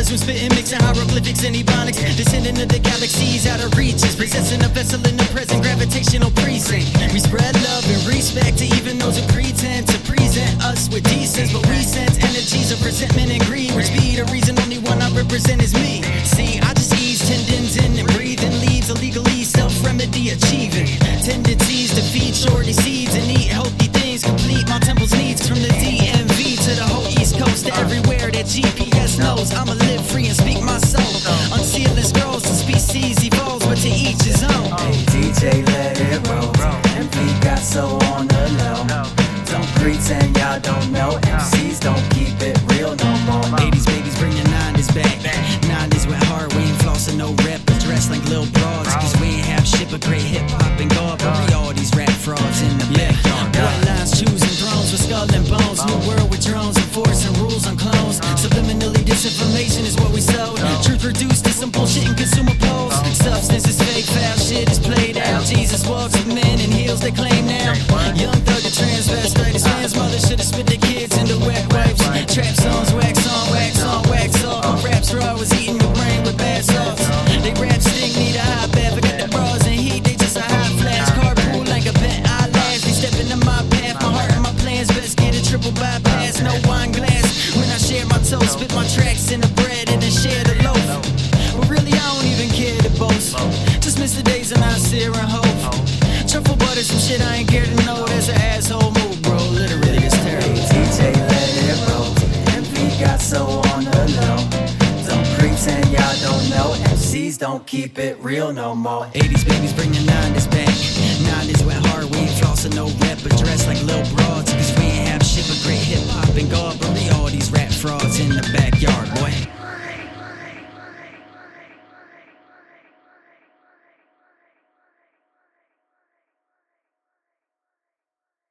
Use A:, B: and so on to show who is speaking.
A: Words when spitting, mixing hieroglyphics and ebonics, descending of the galaxies out of reaches, possessing a vessel in the present gravitational precinct. We spread love and respect to even those who pretend to present us with decence, but we sense energies of resentment and greed, which be the reason only one I represent is me. See, I just ease tendons in and breathe and leaves illegally self-remedy achieving tendencies to feed shorty seeds and eat healthy things, complete my temple's needs from the DMV to the whole East Coast to everywhere that GPS knows. I'ma live free and speak my soul, unsealing scrolls to species evolves, but to each his own.
B: Hey DJ, let it roll. MV got so on the low. Don't pretend y'all don't know. MCs don't keep it real no more.
A: 80s babies bring the 90s back. 90s with hard, we ain't flossing no rappers dressed like little broads, cause we ain't have shit but great hip-hop and God, but we all these rap frauds in the back. White lines choosing thrones with skull and bones, new world with drones enforcing rules on clones. Subliminally disinformation is what we sold, truth reduced to some bullshit and consumer polls. Substance is fake, foul shit is played out. Jesus walks with men in heels they claim now. Young thug and transvestite, his man's mother should've spit their kids into wet wipes. Trap songs, wax on, wax on, wax off. My raps raw was eating your brain with bad sauce. They rap stink, need a hot bath. Forget the bras and heat, they just a hot flash. Carpool like a bent eyelash. They step into my path, my heart and my plans. Best get a triple bypass, no wine glass. When I share my toast, spit my tracks in the bread and then share the loaf. But really I don't even care to boast. Just miss the days and I sear and hope. Truffle butter, some shit I ain't care to know. That's an asshole move, bro. Literally, it's terrible.
B: Hey DJ, let it roll. MV got so on the low. Don't pretend y'all don't know. MCs don't keep it real no more.
A: 80s babies bring the 90s back. 90s went hard, we ain't flossing no rap, but dressed like little broads, cause we ain't have shit but great hip-hop and God,